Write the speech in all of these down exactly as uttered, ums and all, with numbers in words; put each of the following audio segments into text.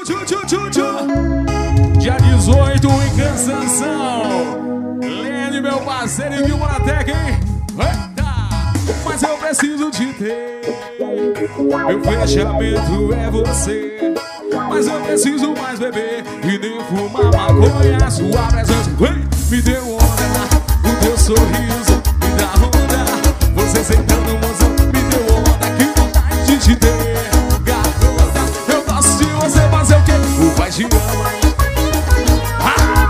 tchu, tchu, tchu, tchu. Dia dezoito em Cansanção. Lene, meu parceiro, e viu Monatec, hein? Eita! Mas eu preciso te ter. Meu fechamento é você. Mas eu preciso mais beber e nem fumar maconha. Sua presença vem, me deu onda. O teu sorriso me dá onda. Você sentando no mozão, me deu onda. Que vontade de te ter. Garota, eu gosto de você fazer o quê? O pai te ama. Ah!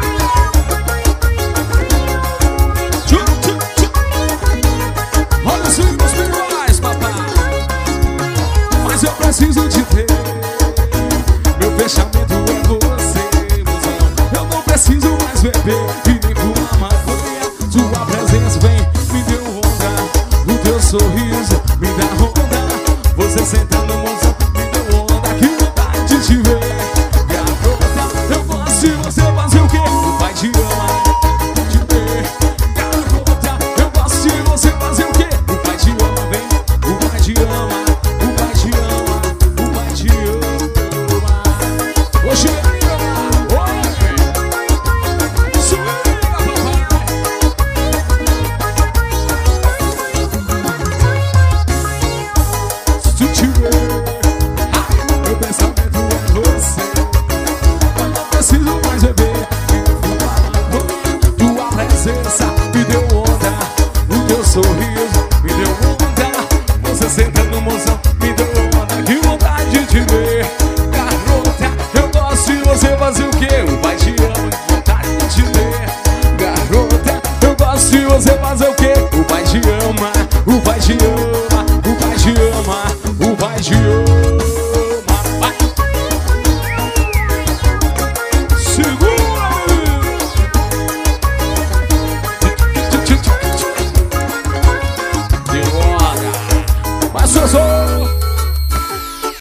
Tchu, tchu, tchu. Olha os filhos espirituais, papai. Mas eu preciso te ter. Meu fechamento é você, mozão. Eu não preciso mais beber e nem fumar maconha. Sua presença vem, me deu onda. O teu sorriso me dá onda. Você sentando no mozão, me deu onda. Que vontade de te ver. Garota, eu gosto de você fazer o quê? O pai te ama, te ver. Garota, eu gosto de você fazer o quê? O pai te ama, vem. O pai te ama, o pai te ama, o pai te ama. Oxi, oi! Swinga, papai! Se tu te ver, meu pensamento é você. Eu não preciso mais beber. Tua presença me deu onda. O teu sorriso me deu onda. Você sentando no mozão me deu onda. Que vontade de te ver. Você fazer o quê? O pai te ama, vontade de te ver. Garota, eu gosto de você fazer o quê? O pai te ama, o pai te ama, o pai te ama, o pai te ama. Vai. Segura, de hora. Mas eu sou